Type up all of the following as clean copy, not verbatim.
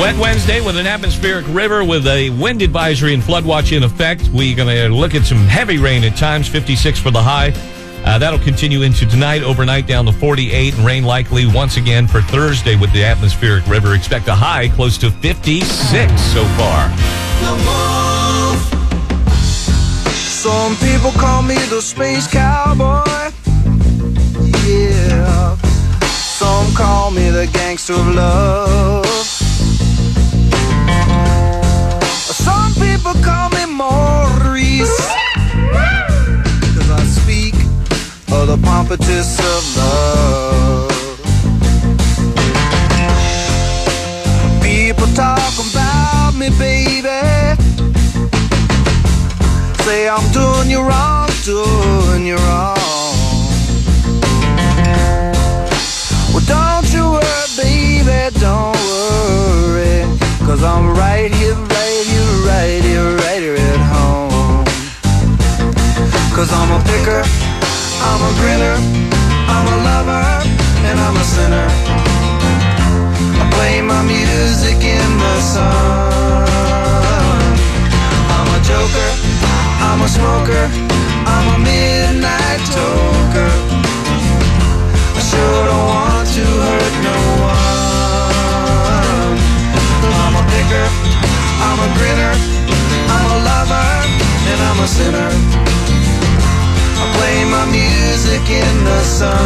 Wet Wednesday with an atmospheric river with a wind advisory and flood watch in effect. We're going to look at some heavy rain at times, 56 for the high. That'll continue into tonight, overnight down to 48, and rain likely once again for Thursday with the atmospheric river. Expect a high close to 56 so far. Some people call me the space cowboy. Yeah. Some call me the gangster of love. Some people call me Maurice, 'cause I speak of the pompatus of love. People talk about me, baby, say I'm doing you wrong, doing you wrong. Well, don't you worry, baby, don't worry, 'cause I'm right here, right here, right here, right here at home. 'Cause I'm a picker, I'm a grinner, I'm a lover, and I'm a sinner. I play my music in the sun. I'm a joker, I'm a smoker, I'm a midnight toker. I sure don't want to hurt no one. I'm a picker, I'm a grinner, I'm a lover, and I'm a sinner. I play my music in the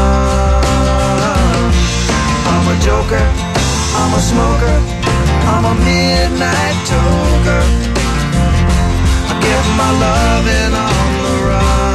sun. I'm a joker, I'm a smoker, I'm a midnight toker. I get my loving on the run.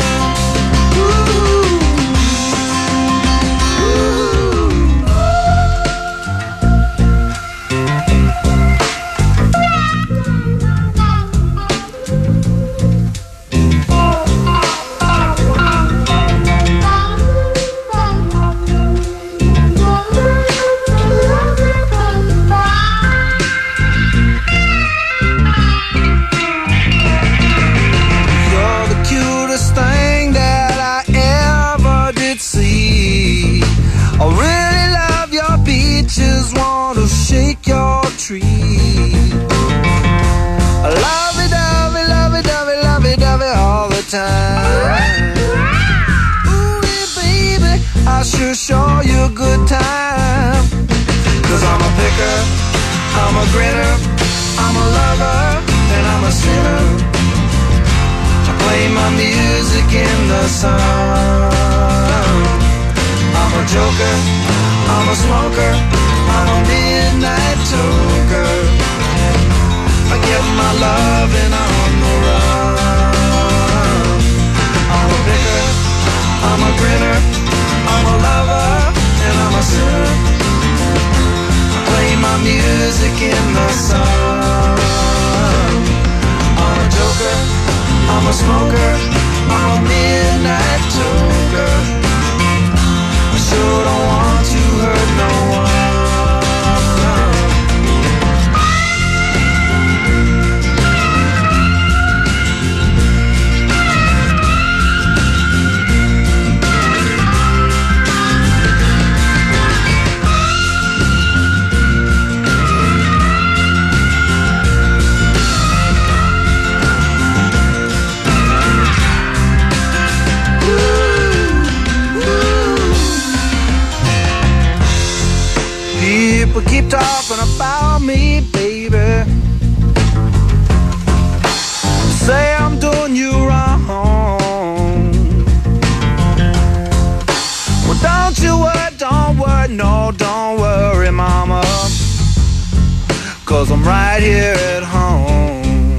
Sure show you a good time. 'Cause I'm a picker, I'm a grinner, I'm a lover, and I'm a sinner. I play my music in the sun. I'm a joker, I'm a smoker, I'm a midnight toker. I get my loving on the run. I'm a picker, I'm a grinner, I'm a lover, and I'm a sinner. I play my music in the sun. I'm a joker, I'm a smoker, I'm a midnight toker. I sure don't want to hurt no one. People keep talking about me, baby, say I'm doing you wrong. Well, don't you worry, no, don't worry, mama, 'cause I'm right here at home.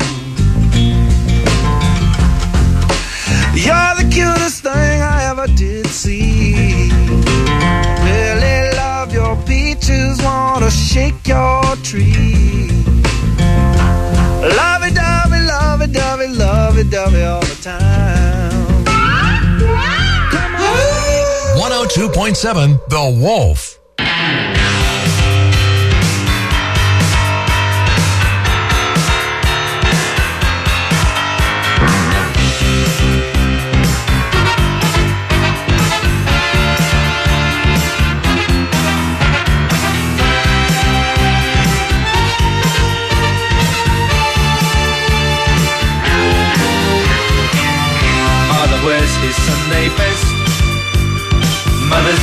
You're the cutest thing I ever did see. Really love your peaches, wanna shake your tree. Lovey-dovey, lovey-dovey, lovey-dovey all the time. Come on. 102.7 The Wolf.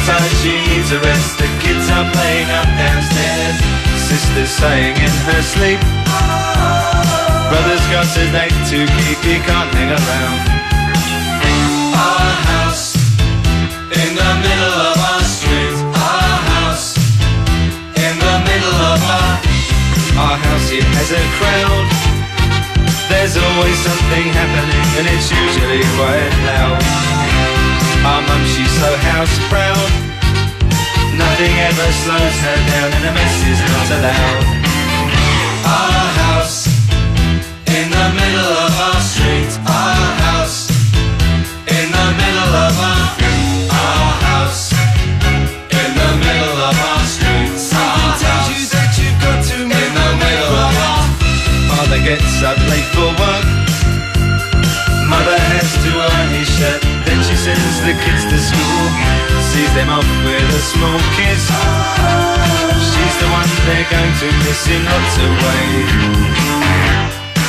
tired, she needs a rest. The kids are playing up downstairs. Sister's saying in her sleep, brother's got a date to keep, he can't hang around. Our house in the middle of our street. Our house in the middle of our house, it has a crowd. There's always something happening and it's usually quite loud. Our mum, she's so house proud. Nothing ever slows her down and a mess is not allowed. Our house in the middle of our street. Our house in the middle of our house in the middle of our street. Something tells you that you've got to make in the middle of our. Father gets up late for work. Mother has to iron his shirt. Then she sends the kids to school, sees them off with a small kiss. She's the one they're going to miss in lots of ways.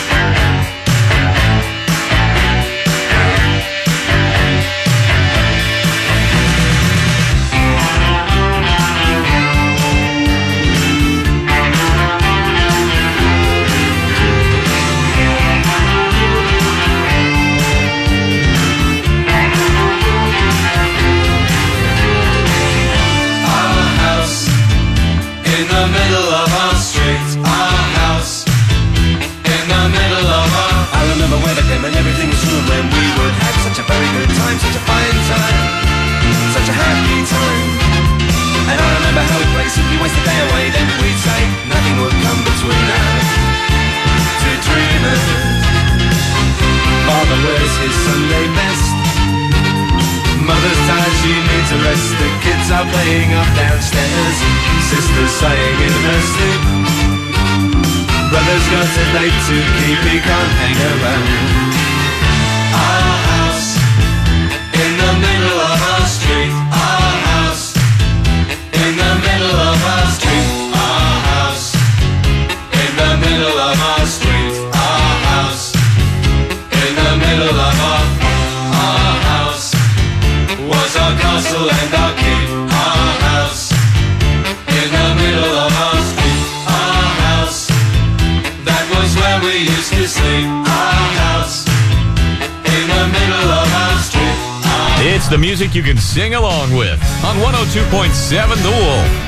Such a fine time, such a happy time. And I remember how we'd play, simply waste the day away. Then we'd say nothing would come between us, two dreamers. Father wears his Sunday best. Mother's tired, she needs a rest. The kids are playing up downstairs. Sister's saying in her sleep, brother's got a date to keep, he can't hang around. Our house in the middle of our street. Our house in the middle of our street. Our house in the middle of our street. Our house in the middle of our house was our castle and our keep. Our house in the middle of our street. Our house, that was where we used to sleep. Our house in the middle of our street. It's the music you can sing along with on 102.7 The Wolf.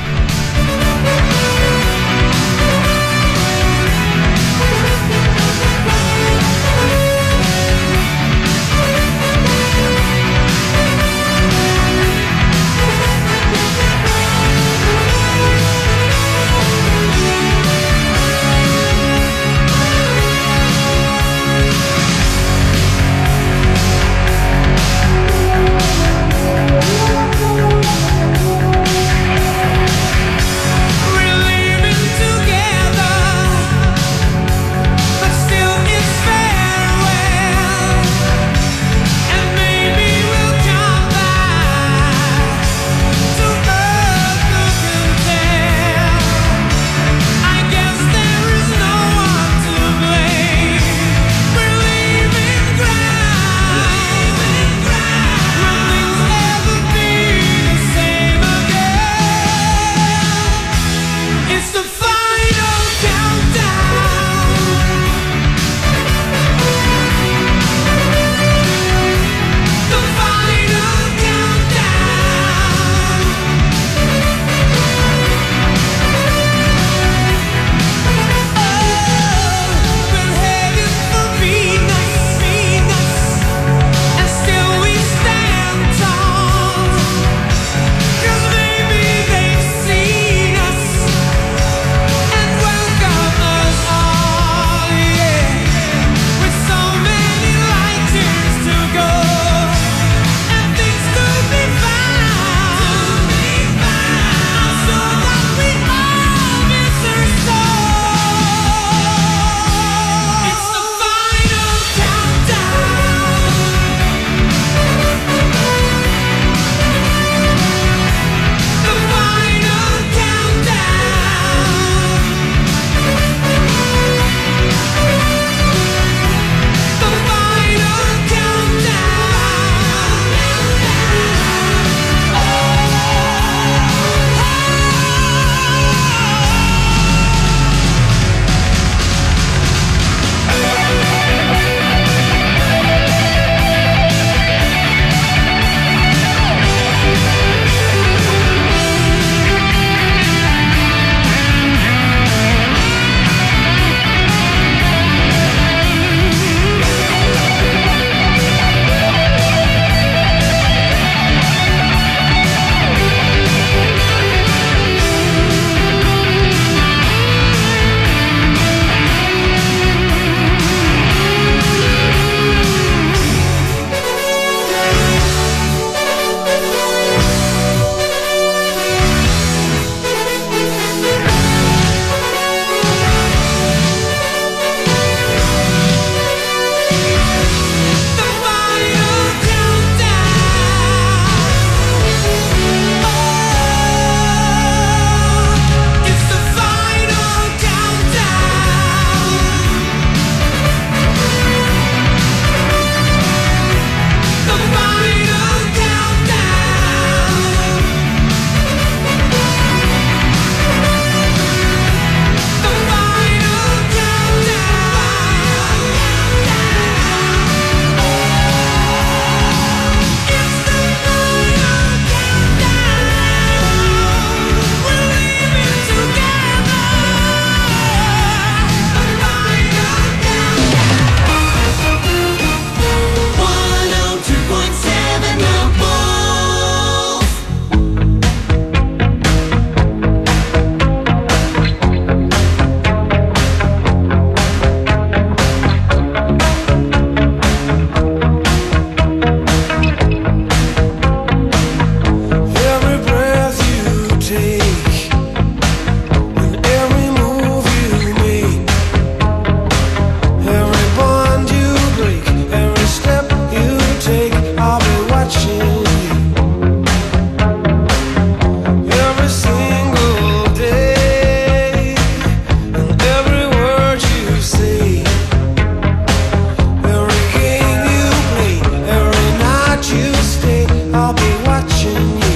I'll be watching you.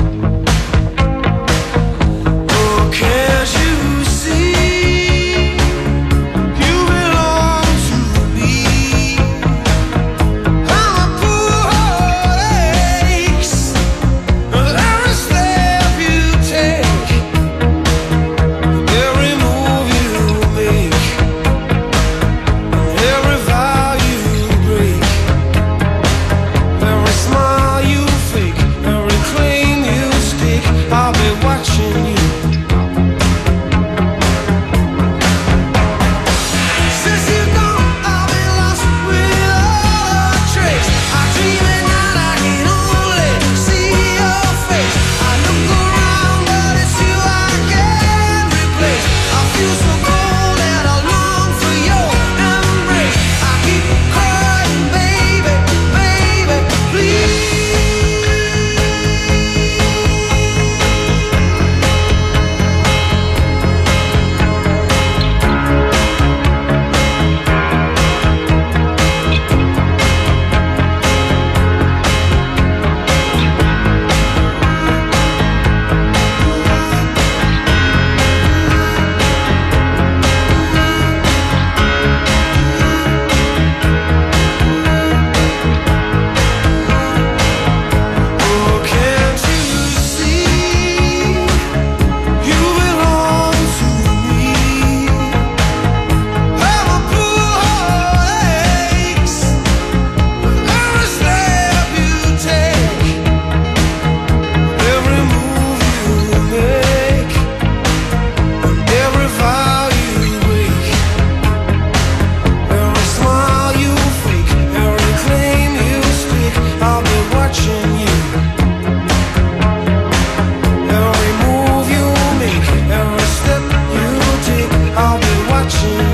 Oh, can't you see? You belong to me. I'm a poor aches. Every step you take, every move you make, every vow you break, every smile you fake, every claim you stake, I'll be watching you. Since you're gone, I'll be lost without a trace. I dream at night, I can only see your face. I look around, but it's you I can't replace. I feel so cold and I long for your embrace. I keep crying, baby, baby, please. Oh, can't you see? You belong to me. I'm a poor aches. Every step you take, every move you make, every vow you break, every smile you fake, every claim you stake, I'll be watching you. Every move you make, every step you take, I'll be watching you.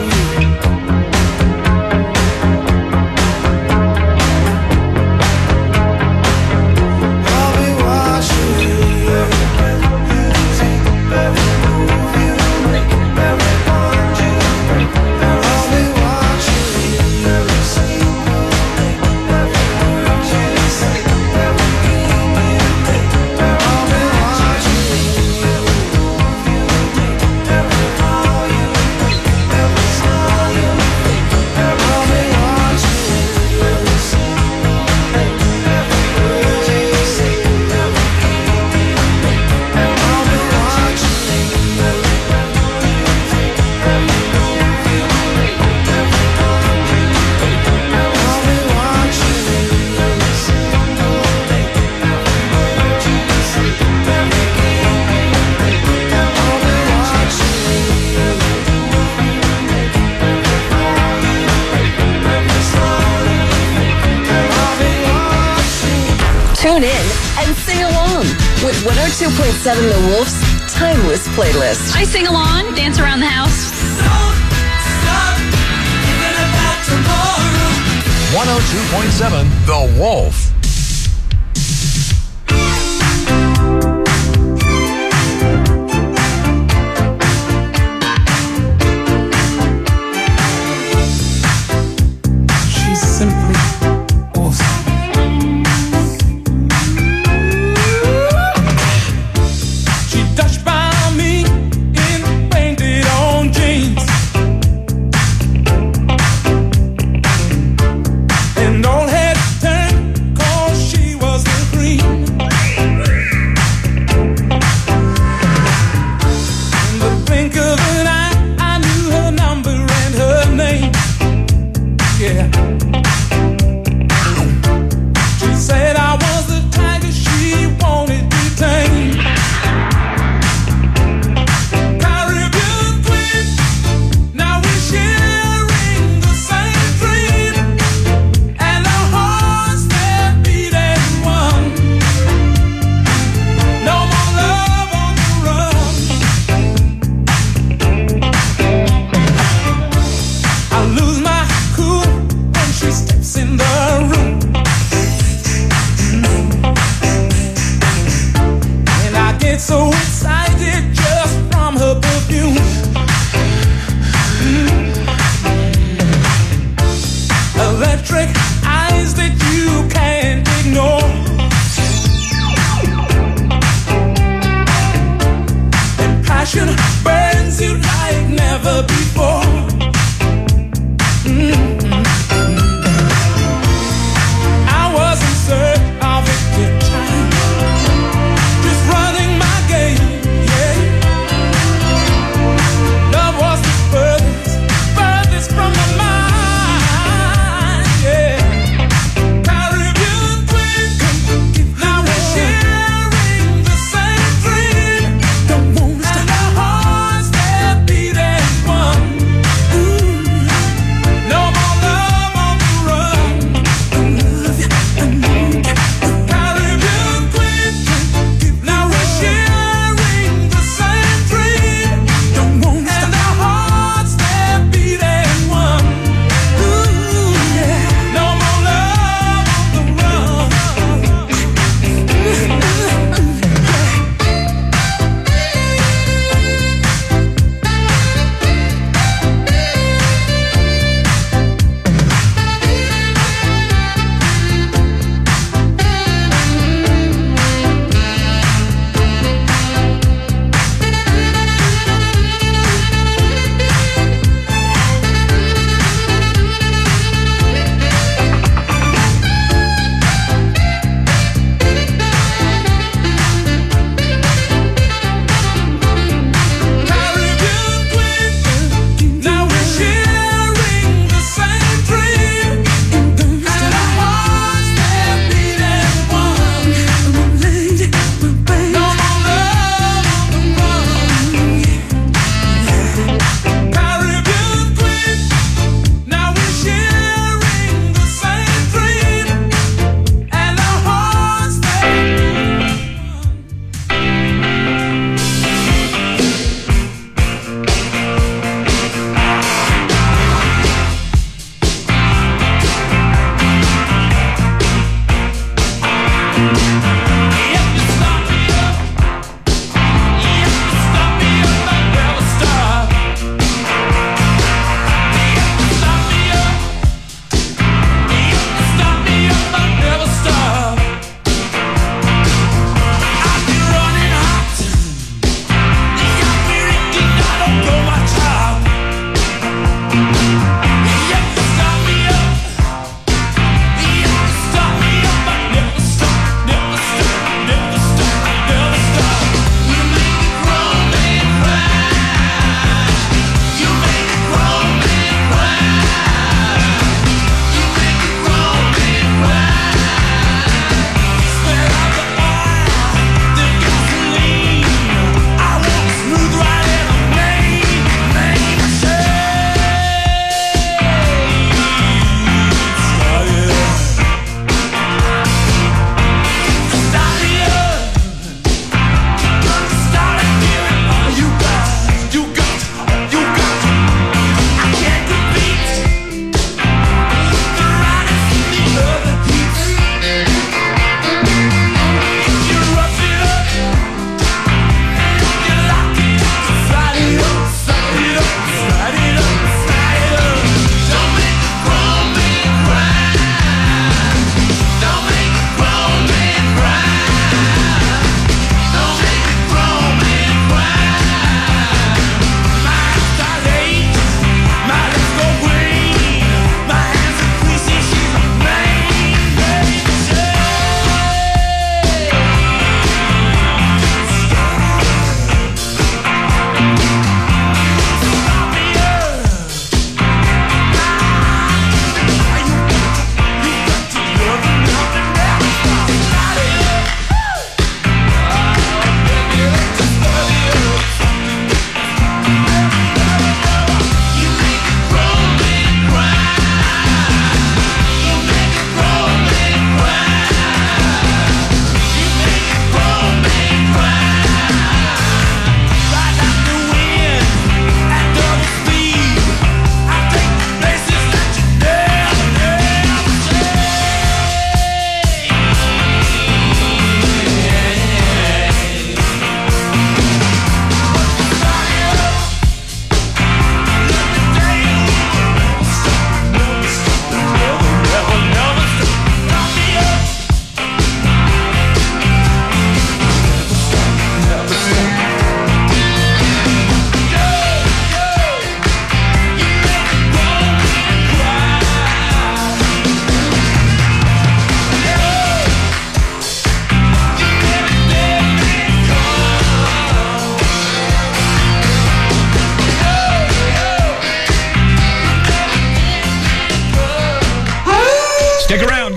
I'll be watching you. Every breath you take, every move you make, every bond you break, I'll be watching you. Every single day, every word you say, every game you play, I'll be watching you. Every move you make, every vow you break, every smile you fake, I'll be watching you. Every single day, every word you say, every game you play, I'll be watching you. Every breath you take, every move you make, every bond you break, I'll be watching you. Every single day, every word you say, every game you play, I'll be watching you. Every move you make, every vow you break, every smile you fake, I'll be watching you. Tune in and sing along with 102.7 The Wolf's Timeless Playlist. I sing along, dance around the house. Don't stop thinking about tomorrow. 102.7 The Wolf. She's simply awesome. She touched by me in painted on jeans, and all heads turned 'cause she was the cream. In the blink of an eye, I knew her number and her name. Yeah. She said I was the tiger she wanted to tame. Caribbean queen, now we're sharing the same dream, and our hearts that beat as one. No more love on the run. I lose my cool when she steps in the room, and I get so excited just from her perfume. Electric eyes that you can't ignore.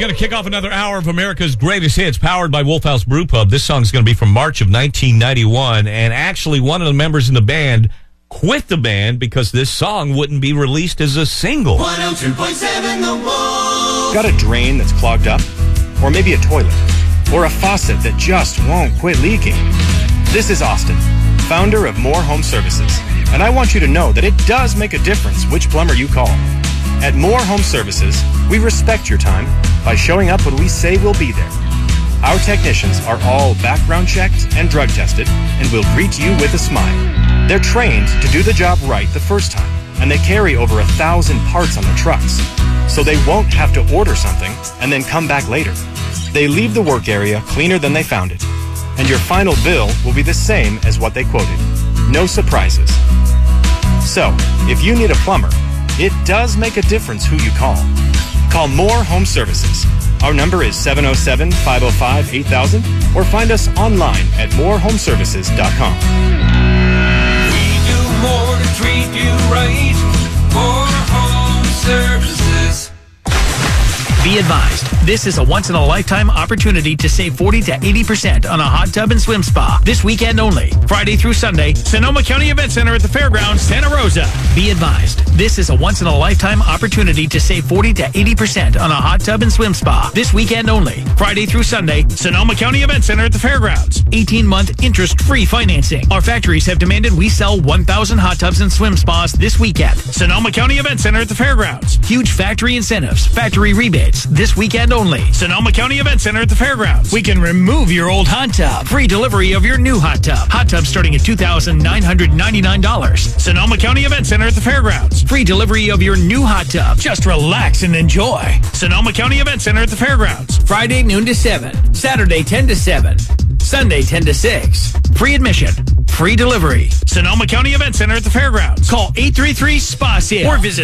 going to kick off another hour of America's Greatest Hits, powered by Wolf House Brew Pub. This song is going to be from March of 1991, and actually one of the members in the band quit the band because this song wouldn't be released as a single. 102.7 The Wolf. Got a drain that's clogged up? Or maybe a toilet? Or a faucet that just won't quit leaking? This is Austin, founder of More Home Services, and I want you to know that it does make a difference which plumber you call. At More Home Services, we respect your time by showing up when we say we'll be there. Our technicians are all background checked and drug tested and will greet you with a smile. They're trained to do the job right the first time, and they carry over 1,000 parts on their trucks, so they won't have to order something and then come back later. They leave the work area cleaner than they found it, and your final bill will be the same as what they quoted. No surprises. So, if you need a plumber, it does make a difference who you call. Call More Home Services. Our number is 707-505-8000 or find us online at morehomeservices.com. We do more to treat you right. More Home Services. Be advised, this is a once-in-a-lifetime opportunity to save 40 to 80% on a hot tub and swim spa. This weekend only, Friday through Sunday, Sonoma County Event Center at the Fairgrounds, Santa Rosa. Be advised, this is a once-in-a-lifetime opportunity to save 40 to 80% on a hot tub and swim spa. This weekend only, Friday through Sunday, Sonoma County Event Center at the Fairgrounds. 18-month interest-free financing. Our factories have demanded we sell 1,000 hot tubs and swim spas this weekend. Sonoma County Event Center at the Fairgrounds. Huge factory incentives, factory rebates. This weekend only. Sonoma County Event Center at the Fairgrounds. We can remove your old hot tub. Free delivery of your new hot tub. Hot tub starting at $2,999. Sonoma County Event Center at the Fairgrounds. Free delivery of your new hot tub. Just relax and enjoy. Sonoma County Event Center at the Fairgrounds. Friday noon to 7. Saturday 10 to 7. Sunday 10 to 6. Free admission. Free delivery. Sonoma County Event Center at the Fairgrounds. Call 833-SPA-SALE or visit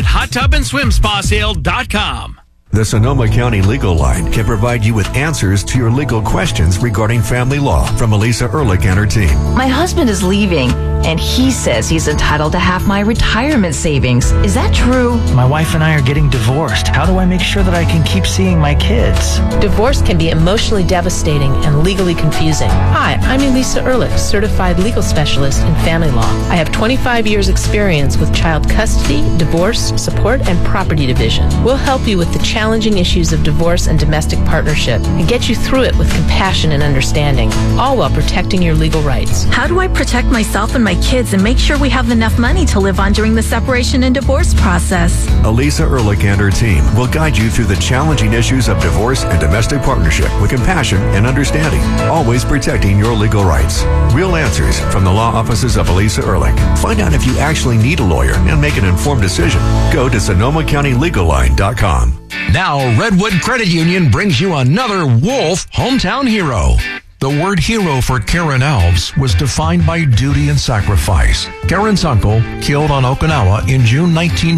hottubandSwimSpaSale.com. The Sonoma County Legal Line can provide you with answers to your legal questions regarding family law from Elisa Ehrlich and her team. My husband is leaving, and he says he's entitled to half my retirement savings. Is that true? My wife and I are getting divorced. How do I make sure that I can keep seeing my kids? Divorce can be emotionally devastating and legally confusing. Hi, I'm Elisa Ehrlich, certified legal specialist in family law. I have 25 years experience with child custody, divorce, support, and property division. We'll help you with the challenging issues of divorce and domestic partnership and get you through it with compassion and understanding, all while protecting your legal rights. How do I protect myself and my kids and make sure we have enough money to live on during the separation and divorce process? Elisa Ehrlich and her team will guide you through the challenging issues of divorce and domestic partnership with compassion and understanding, always protecting your legal rights. Real answers from the law offices of Elisa Ehrlich. Find out if you actually need a lawyer and make an informed decision. Go to SonomaCountyLegalLine.com. Now, Redwood Credit Union brings you another Wolf hometown hero. The word hero for Karen Alves was defined by duty and sacrifice. Karen's uncle killed on Okinawa in June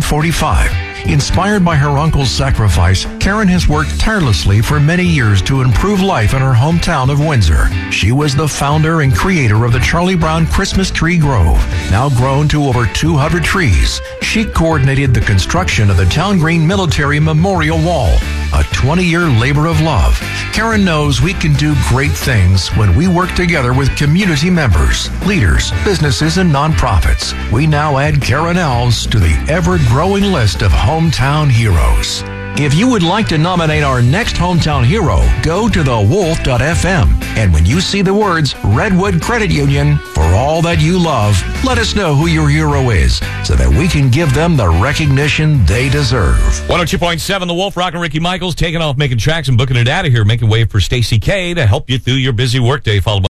1945. Inspired by her uncle's sacrifice, Karen has worked tirelessly for many years to improve life in her hometown of Windsor. She was the founder and creator of the Charlie Brown Christmas Tree Grove, now grown to over 200 trees. She coordinated the construction of the Town Green Military Memorial Wall, a 20-year labor of love. Karen knows we can do great things when we work together with community members, leaders, businesses, and nonprofits. We now add Karen Alves to the ever-growing list of hometown heroes. If you would like to nominate our next hometown hero, go to thewolf.fm. And when you see the words Redwood Credit Union, for all that you love, let us know who your hero is so that we can give them the recognition they deserve. 102.7 The Wolf, Rock and Ricky Michaels, taking off, making tracks, and booking it out of here, making way for Stacey K to help you through your busy workday, followed by